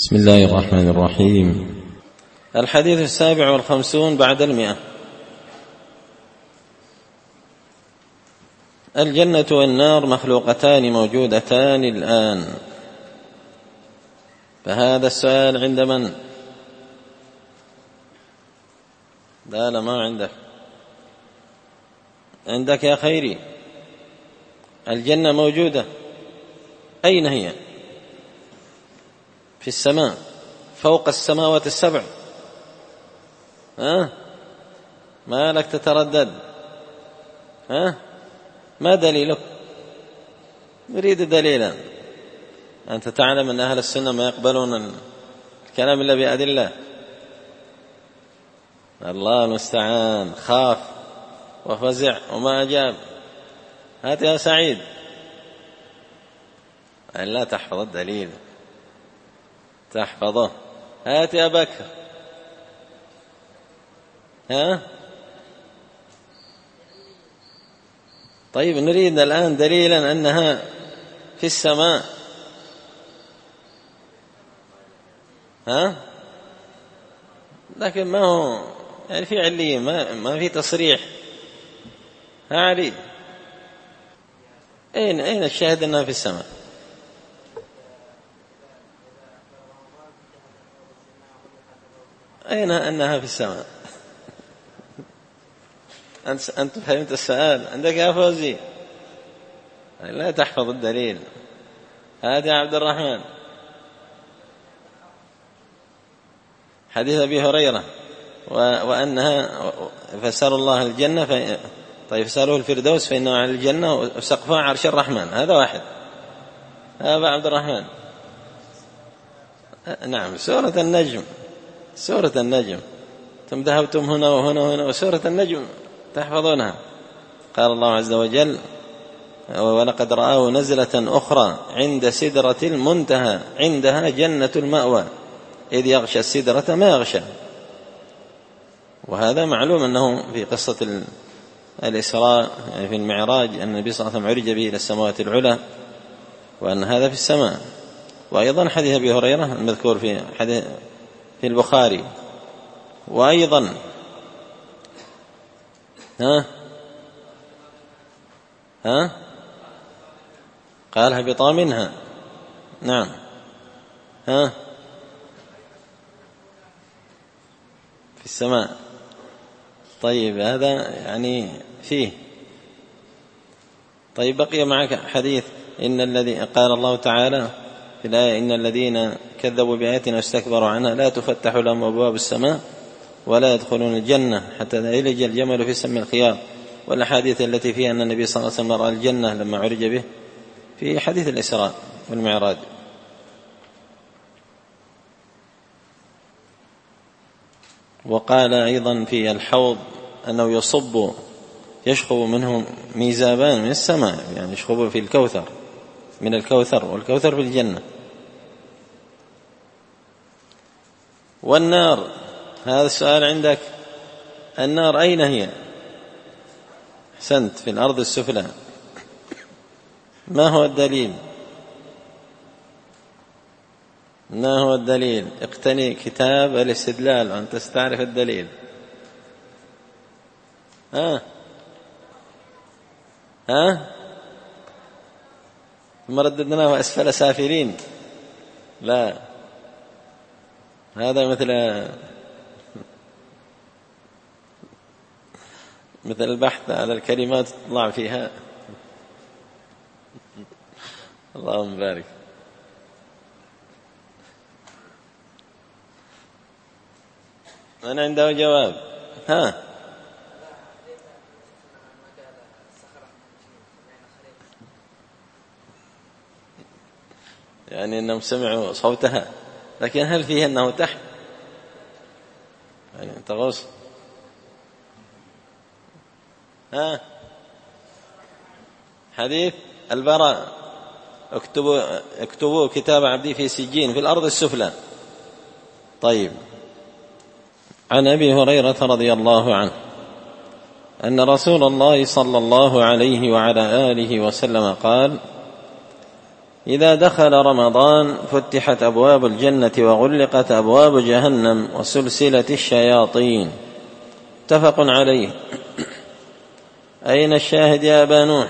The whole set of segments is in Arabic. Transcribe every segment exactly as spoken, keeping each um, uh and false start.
بسم الله الرحمن الرحيم. الحديث السابع والخمسون بعد المئة. الجنة والنار مخلوقتان موجودتان الآن. فهذا السؤال عند من؟ لا لا ما عندك. عندك يا خيري. الجنة موجودة، أين هي؟ في السماء فوق السماوات السبع. ها؟ ما لك تتردد؟ ها؟ ما دليلك؟ نريد دليلا. أنت تعلم أن أهل السنة ما يقبلون الكلام إلا بأدلة. الله المستعان. خاف وفزع وما أجاب. هات يا سعيد. أن لا تحفظ الدليل تحفظه. هات يا بكر. ها؟ طيب نريد الآن دليلا أنها في السماء. ها؟ لكن ما هو يعني في عليين، ما, ما في تصريح. ها علي، أين أين الشاهد أنها في السماء؟ أين أنها في السماء؟ أنت أنت فهمت السؤال. عندك يا فوزي. لا تحفظ الدليل. هذا يا عبد الرحمن. حديث أبي هريرة وأنها فسألوا الله الجنة ف... طيب فسألوه الفردوس فإنه على الجنة وسقفها عرش الرحمن. هذا واحد. هذا عبد الرحمن. نعم سورة النجم. سورة النجم. ثم ذهبتم هنا وهنا وهنا وسورة النجم تحفظونها. قال الله عز وجل: ولقد رآه نزلة أخرى عند سدرة المنتهى عندها جنة المأوى إذ يغشى السدرة ما يغشى. وهذا معلوم أنه في قصة الإسراء يعني في المعراج أن النبي صلى الله عليه وسلم عرج به إلى السماوات العلى وأن هذا في السماء. وأيضا حديث أبي هريرة المذكور في حديث في البخاري. وأيضا ها ها قال هبطا منها. نعم. ها في السماء. طيب هذا يعني فيه. طيب بقي معك حديث إن الذي قال الله تعالى في الآية: إن الذين كذبوا بآياتنا واستكبروا عنها لا تفتح لهم أبواب السماء ولا يدخلون الجنة حتى يلج الجمل في سم الخياط. والأحاديث التي فيها أن النبي صلى الله عليه وسلم رأى الجنة لما عرج به في حديث الإسراء والمعراج. وقال أيضا في الحوض أنه يصب يشخب منه ميزابان من السماء، يعني يشخب في الكوثر من الكوثر، والكوثر في الجنة. والنار، هذا السؤال عندك. النار أين هي؟ أحسنت، في الأرض السفلى. ما هو الدليل؟ ما هو الدليل؟ اقتني كتاب الاستدلال وأن تستعرف الدليل. ها ها ثم رددناه أسفل سافلين. لا، هذا مثل مثل البحث على الكلمات تطلع فيها. اللهم بارك. من عنده جواب؟ ها يعني أنهم سمعوا صوتها، لكن هل فيه أنه تحت؟ يعني تغوص. ها حديث البراء: اكتبوا اكتبوا كتاب عبدي في سجين في الأرض السفلى. طيب، عن أبي هريرة رضي الله عنه أن رسول الله صلى الله عليه وعلى آله وسلم قال: إذا دخل رمضان فتحت أبواب الجنة وغلقت أبواب جهنم وسلسلة الشياطين. متفق عليه. أين الشاهد يا أبا نوح؟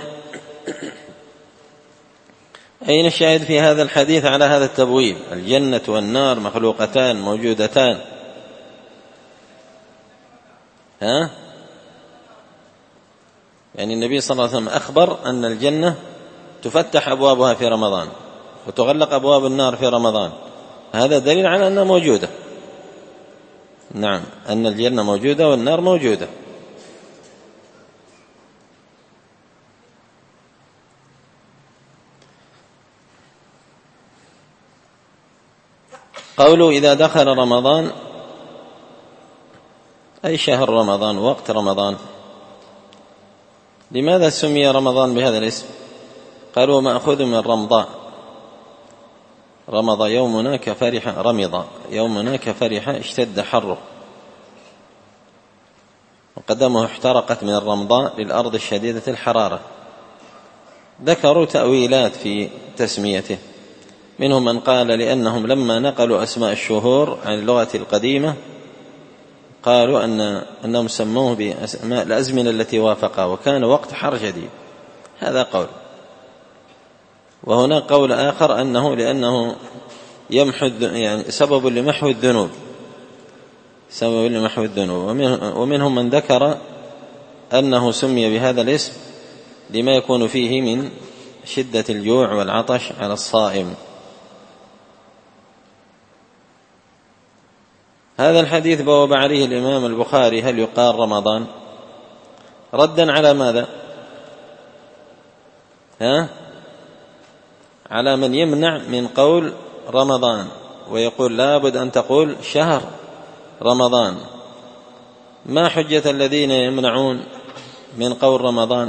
أين الشاهد في هذا الحديث على هذا التبويب؟ الجنة والنار مخلوقتان موجودتان. ها؟ يعني النبي صلى الله عليه وسلم أخبر أن الجنة تفتح أبوابها في رمضان وتغلق أبواب النار في رمضان. هذا دليل على أنها موجودة. نعم، أن الجنة موجودة والنار موجودة. قوله إذا دخل رمضان، أي شهر رمضان؟ وقت رمضان. لماذا سمي رمضان بهذا الاسم؟ قالوا مأخوذ من رمضاء، رمض يومنا كفرح، رمض يومنا كفرح اشتد حره، وقدمه احترقت من الرمضاء للأرض الشديدة الحرارة. ذكروا تأويلات في تسميته، منهم من قال لأنهم لما نقلوا أسماء الشهور عن اللغة القديمة قالوا أن أنهم سموه بأسماء الأزمنة التي وافقها وكان وقت حر شديد. هذا قول. وهنا قول آخر أنه لأنه يمحو يعني سبب لمحو الذنوب، سبب لمحو الذنوب. ومنهم من ذكر أنه سمي بهذا الاسم لما يكون فيه من شدة الجوع والعطش على الصائم. هذا الحديث بوب عليه الإمام البخاري: هل يقال رمضان؟ ردا على ماذا؟ ها؟ على من يمنع من قول رمضان ويقول لابد أن تقول شهر رمضان. ما حجة الذين يمنعون من قول رمضان؟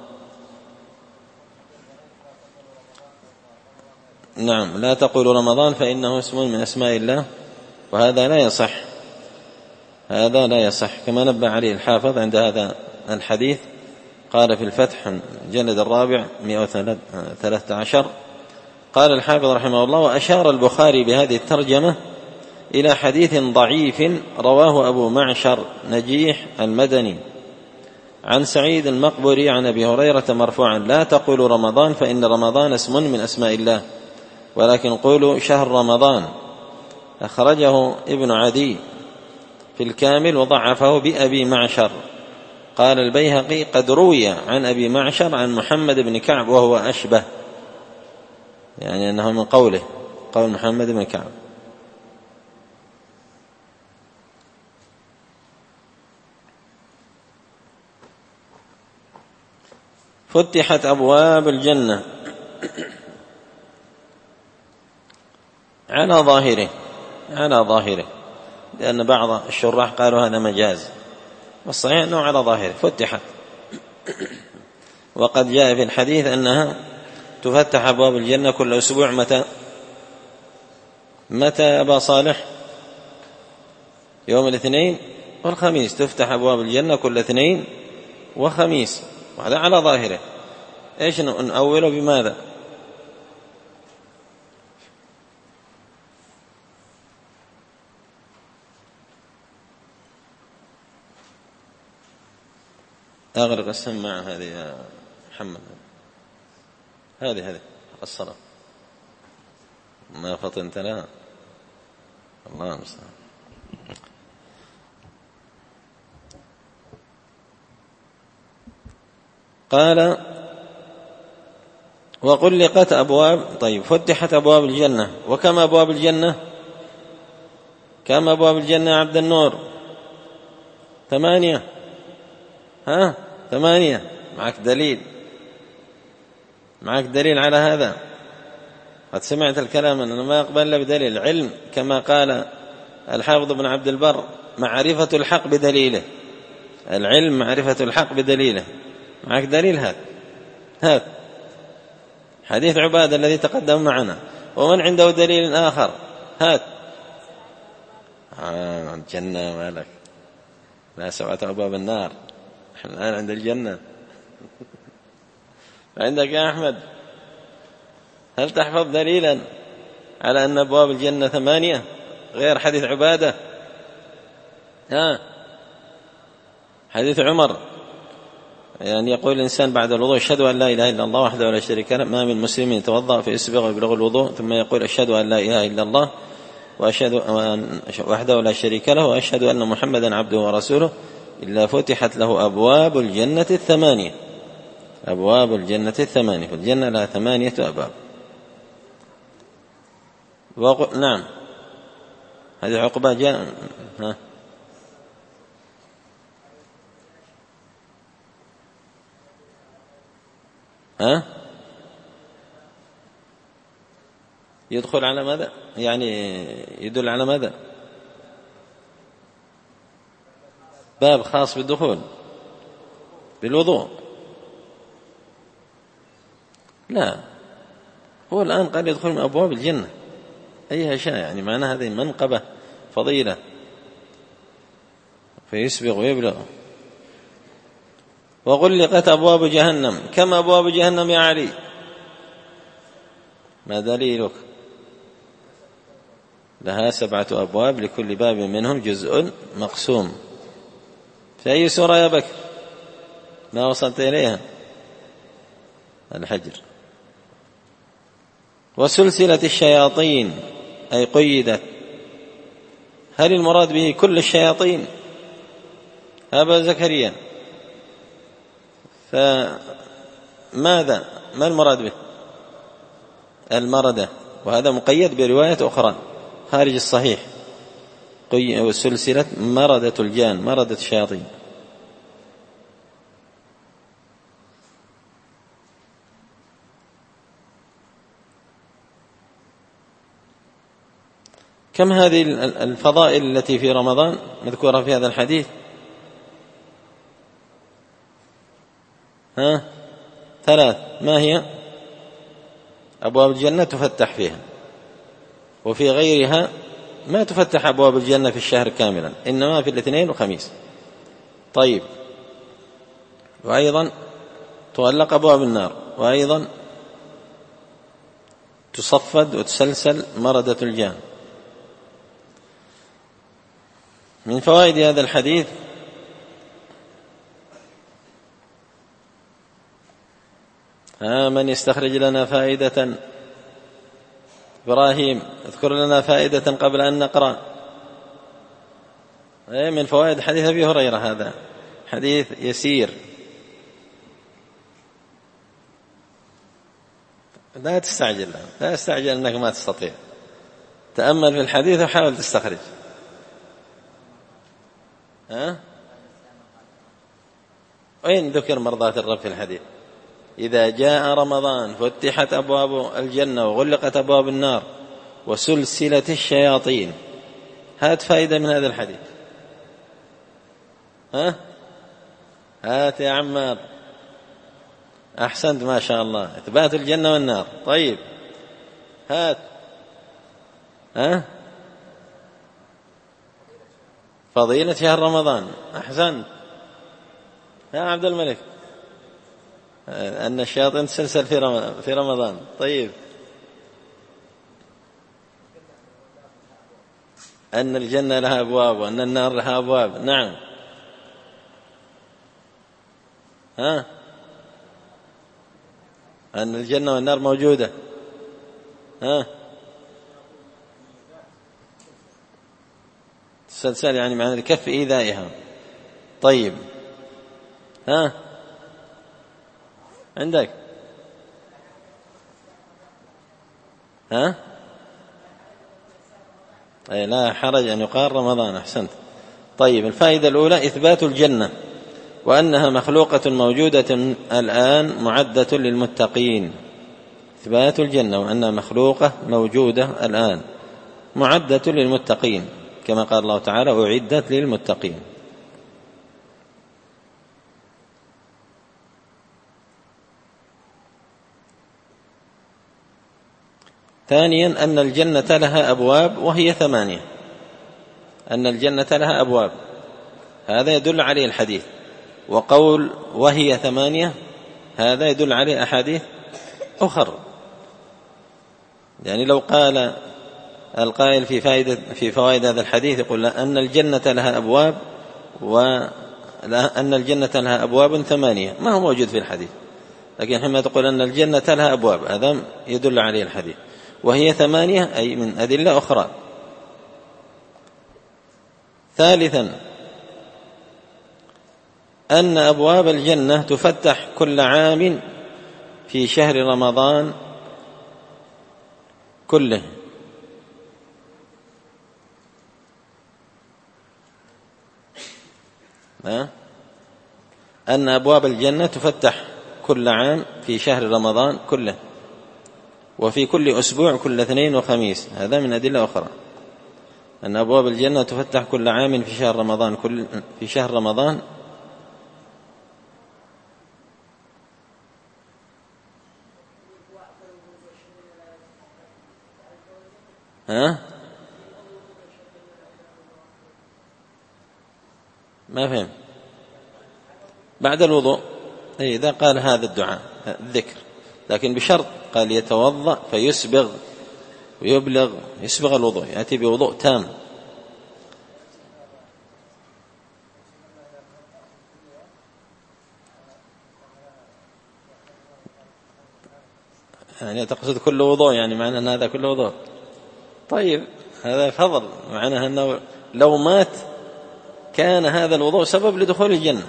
نعم، لا تقول رمضان فإنه اسم من أسماء الله، وهذا لا يصح، هذا لا يصح. كما نبه عليه الحافظ عند هذا الحديث، قال في الفتح الجلد الرابع مئة وثلاثة عشر، قال الحافظ رحمه الله: وأشار البخاري بهذه الترجمة إلى حديث ضعيف رواه أبو معشر نجيح المدني عن سعيد المقبري عن أبي هريرة مرفوعا: لا تقولوا رمضان فإن رمضان اسم من أسماء الله، ولكن قولوا شهر رمضان. أخرجه ابن عدي في الكامل وضعفه بأبي معشر. قال البيهقي: قد روي عن أبي معشر عن محمد بن كعب وهو أشبه، يعني أنه من قوله قول محمد بن كعب. فتحت أبواب الجنة على ظاهره، على ظاهره، لأن بعض الشراح قالوا هذا مجاز، والصحيح أنه على ظاهره فتحت. وقد جاء في الحديث أنها تفتح أبواب الجنة كل أسبوع. متى متى أبا صالح؟ يوم الاثنين والخميس تفتح أبواب الجنة كل اثنين وخميس، وهذا على ظاهره. إيش نأوله بماذا؟ أغلق السماعة هذه يا محمد، هذه هذه الصلاة ما فطنت لها، الله المستعان. قال: وغلقت أبواب، طيب فتحت أبواب الجنة. وكم أبواب الجنة؟ كم أبواب الجنة يا عبد النور؟ ثمانية. ها؟ ثمانية. معك دليل؟ معك دليل على هذا؟ قد سمعت الكلام أنه ما يقبل إلا بدليل. علم كما قال الحافظ بن عبد البر: معرفة الحق بدليله. العلم معرفة الحق بدليله. معك دليل؟ هذا هذا حديث عبادة الذي تقدم معنا. ومن عنده دليل آخر؟ هات. آه الجنة مالك، لا سبعة أبواب النار، احنا الآن عند الجنة. عندك يا أحمد؟ هل تحفظ دليلا على أن أبواب الجنة ثمانية غير حديث عبادة؟ ها حديث عمر يعني يقول الإنسان بعد الوضوء أشهد أن لا إله إلا الله وحده لا شريك له، ما من مسلم يتوضأ فيسبغ ويبلغ الوضوء ثم يقول أشهد أن لا إله إلا الله وأشهد وحده لا شريك له وأشهد أن محمدا عبده ورسوله إلا فتحت له أبواب الجنة الثمانية. أبواب الجنة الثمانية، فالجنة لها ثمانية أبواب. وق... نعم هذه عقبة جاء ها ها يدخل على ماذا؟ يعني يدل على ماذا؟ باب خاص بالدخول بالوضوء؟ لا، هو الآن قال يدخل من أبواب الجنة أيها شاء، يعني معنى هذه منقبة فضيلة فيسبغ ويبلغ. وغلقت أبواب جهنم. كم أبواب جهنم يا علي؟ ما دليلك؟ لها سبعة أبواب لكل باب منهم جزء مقسوم. في أي سورة يا بكر ما وصلت إليها؟ الحجر. وسلسلة الشياطين أي قيدت. هل المراد به كل الشياطين؟ أبا زكريا فماذا ما المراد به؟ المردة، وهذا مقيد برواية أخرى خارج الصحيح. وسلسلة مردة الجان، مردة الشياطين. كم هذه الفضائل التي في رمضان مذكورة في هذا الحديث؟ ها ثلاث. ما هي؟ أبواب الجنة تفتح فيها، وفي غيرها ما تفتح أبواب الجنة في الشهر كاملا، إنما في الاثنين والخميس. طيب، وأيضا تغلق أبواب النار، وأيضا تصفد وتسلسل مردة الجان. من فوائد هذا الحديث ها من يستخرج لنا فائدة؟ إبراهيم اذكر لنا فائدة قبل أن نقرأ. من فوائد حديث أبي هريرة، هذا حديث يسير، لا تستعجل، لا تستعجل أنك ما تستطيع. تأمل في الحديث وحاول تستخرج. ها؟ وين ذكر مرضاة الرب في الحديث؟ إذا جاء رمضان فتحت أبواب الجنة وغلقت أبواب النار وسلسلة الشياطين. هات فائدة من هذا الحديث. ها؟ هات يا عمار. أحسنت ما شاء الله، إثبات الجنة والنار. طيب هات. ها؟ فضيلة شهر رمضان. أحسنت يا عبد الملك، أن الشياطين تسلسل في رمضان. طيب، أن الجنة لها أبواب وأن النار لها أبواب. نعم. ها؟ أن الجنة والنار موجودة. ها؟ تسلسل يعني معنى الكف إيذائها. طيب، ها عندك؟ ها؟ أي لا حرج أن يقال رمضان. أحسنت. طيب، الفائدة الأولى إثبات الجنة وأنها مخلوقة موجودة الآن معدة للمتقين. إثبات الجنة وأنها مخلوقة موجودة الآن معدة للمتقين، كما قال الله تعالى أعدت للمتقين. ثانيا أن الجنة لها أبواب وهي ثمانية. أن الجنة لها أبواب، هذا يدل عليه الحديث. وقول وهي ثمانية هذا يدل عليه أحاديث أخر. يعني لو قال القائل في فائدة في فوائد هذا الحديث يقول أن الجنة لها أبواب، وأن الجنة لها أبواب ثمانية، ما هو موجود في الحديث، لكن حينما تقول أن الجنة لها أبواب هذا يدل عليه الحديث، وهي ثمانية أي من أدلة أخرى. ثالثا أن أبواب الجنة تفتح كل عام في شهر رمضان كله. أن أبواب الجنة تفتح كل عام في شهر رمضان كله، وفي كل أسبوع كل اثنين وخميس، هذا من أدلة أخرى. أن أبواب الجنة تفتح كل عام في شهر رمضان كل في شهر رمضان ها ما فهم بعد الوضوء. إذا قال هذا الدعاء الذكر، لكن بشرط قال يتوضأ فيسبغ ويبلغ، يسبغ الوضوء، يأتي بوضوء تام. يعني تقصد كل وضوء، يعني معنى أن هذا كل وضوء. طيب هذا فضل، معناه أنه لو مات كان هذا الوضوء سبب لدخول الجنة.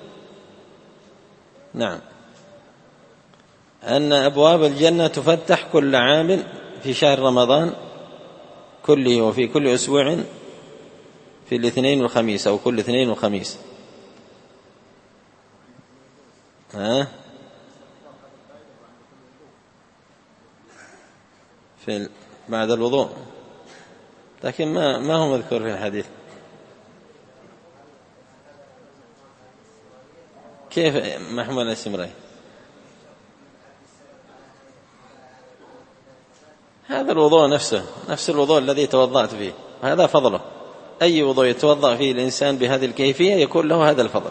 نعم. أن أبواب الجنة تفتح كل عام في شهر رمضان كله، وفي كل أسبوع في الاثنين والخميس، أو كل اثنين وخميس. ها في بعد الوضوء، لكن ما ما هو مذكور في الحديث. كيف محمول السمري؟ هذا الوضوء نفسه نفس الوضوء الذي توضأت فيه، هذا فضله. أي وضوء يتوضأ فيه الإنسان بهذه الكيفية يكون له هذا الفضل.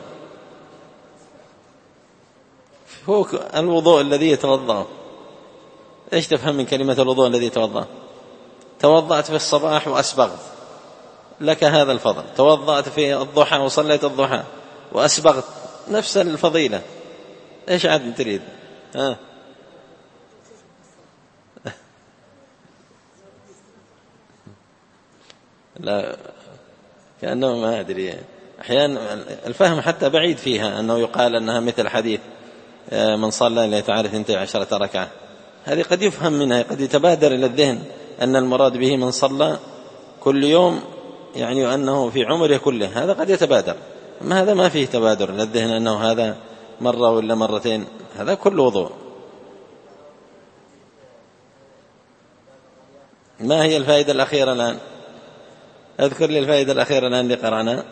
هو الوضوء الذي يتوضأ، إيش تفهم من كلمة الوضوء الذي يتوضأ؟ توضأت في الصباح وأسبغت، لك هذا الفضل. توضأت في الضحى وصليت الضحى وأسبغت، نفس الفضيلة. إيش عاد تريد؟ ها لا، كأنه ما أدري، أحيانا الفهم حتى بعيد فيها، أنه يقال أنها مثل حديث من صلى لا يتعارف اثنتي عشرة ركعة. هذه قد يفهم منها، قد يتبادر إلى الذهن أن المراد به من صلى كل يوم، يعني أنه في عمره كله، هذا قد يتبادر. أما هذا ما فيه تبادر إلى الذهن أنه هذا مرة ولا مرتين، هذا كل وضوء. ما هي الفائدة الأخيرة الآن؟ أذكر لي الفائدة الأخيرة الآن اللي قرأنا.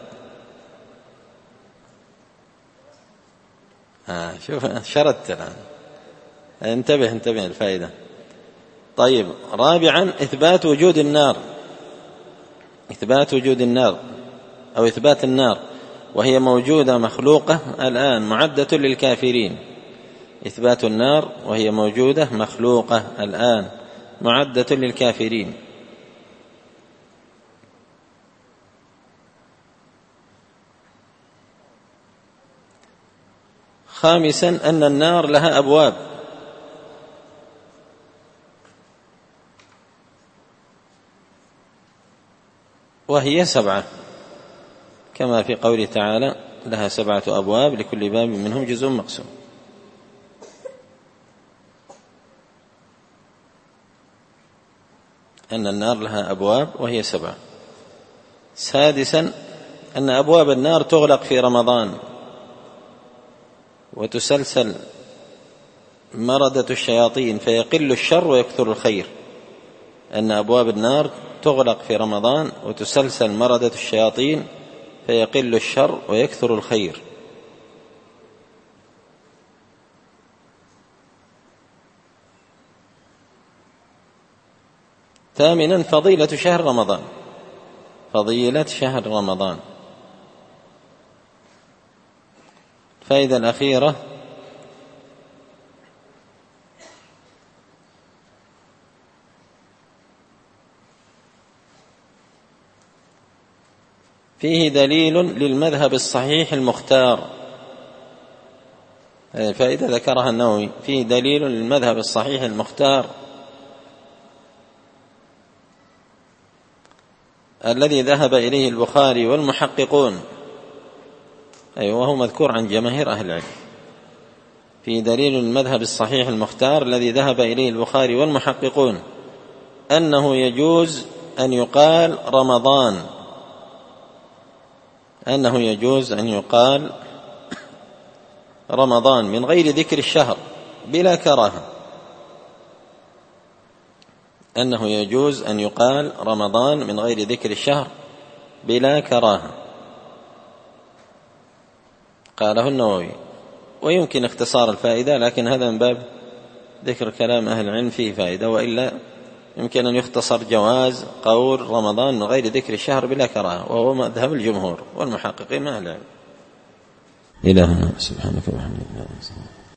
آه شوف شردت الآن، انتبه انتبه الفائدة. طيب، رابعا إثبات وجود النار، إثبات وجود النار أو إثبات النار، وهي موجودة مخلوقة الآن معدة للكافرين. إثبات النار وهي موجودة مخلوقة الآن معدة للكافرين. خامسا أن النار لها أبواب، وهي سبعة، كما في قوله تعالى لها سبعة أبواب لكل باب منهم جزء مقسوم. أن النار لها أبواب وهي سبعة. سادسا أن أبواب النار تغلق في رمضان، وتسلسل مردة الشياطين فيقل الشر ويكثر الخير. أن أبواب النار تغلق في رمضان وتسلسل مردة الشياطين فيقل الشر ويكثر الخير. ثامنا فضيلة شهر رمضان، فضيلة شهر رمضان. الفائدة الأخيرة فيه دليل للمذهب الصحيح المختار. فإذا ذكرها النووي فيه دليل للمذهب الصحيح المختار الذي ذهب إليه البخاري والمحققون، أي وهو مذكور عن جماهير أهل العلم. في دليل المذهب الصحيح المختار الذي ذهب إليه البخاري والمحققون أنه يجوز أن يقال رمضان، أنه يجوز أن يقال رمضان من غير ذكر الشهر بلا كراهة، أنه يجوز أن يقال رمضان من غير ذكر الشهر بلا كراهة، قاله النووي. ويمكن اختصار الفائدة، لكن هذا من باب ذكر كلام أهل العلم فيه فائدة، وإلا يمكن أن يختصر جواز قول رمضان من غير ذكر الشهر بلا كراهة، وهو مذهب الجمهور والمحققين من أهل العلم. إلهنا سبحانك وبحمدك.